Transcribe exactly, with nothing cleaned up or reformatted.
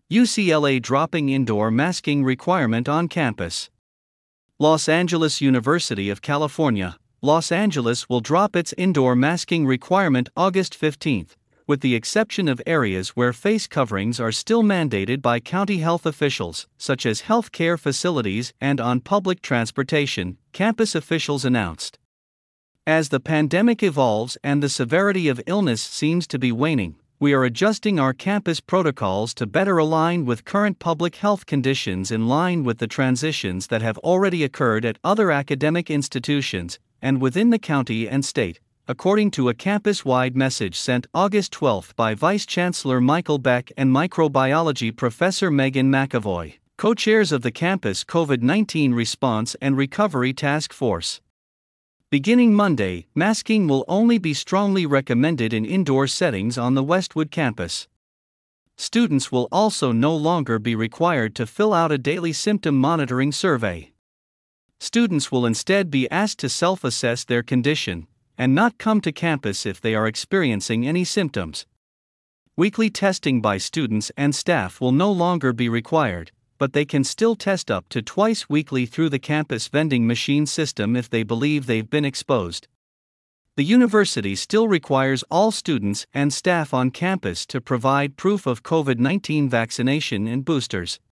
U C L A dropping indoor masking requirement on campus. Los Angeles University of California, Los Angeles will drop its indoor masking requirement August fifteenth, with the exception of areas where face coverings are still mandated by county health officials, such as healthcare facilities and on public transportation, campus officials announced. As the pandemic evolves and the severity of illness seems to be waning, we are adjusting our campus protocols to better align with current public health conditions in line with the transitions that have already occurred at other academic institutions and within the county and state, according to a campus-wide message sent August twelfth by Vice Chancellor Michael Beck and microbiology professor Megan McAvoy, co-chairs of the campus COVID nineteen Response and Recovery Task Force. Beginning Monday, masking will only be strongly recommended in indoor settings on the Westwood campus. Students will also no longer be required to fill out a daily symptom monitoring survey. Students will instead be asked to self-assess their condition and not come to campus if they are experiencing any symptoms. Weekly testing by students and staff will no longer be required, but they can still test up to twice weekly through the campus vending machine system if they believe they've been exposed. The university still requires all students and staff on campus to provide proof of COVID nineteen vaccination and boosters.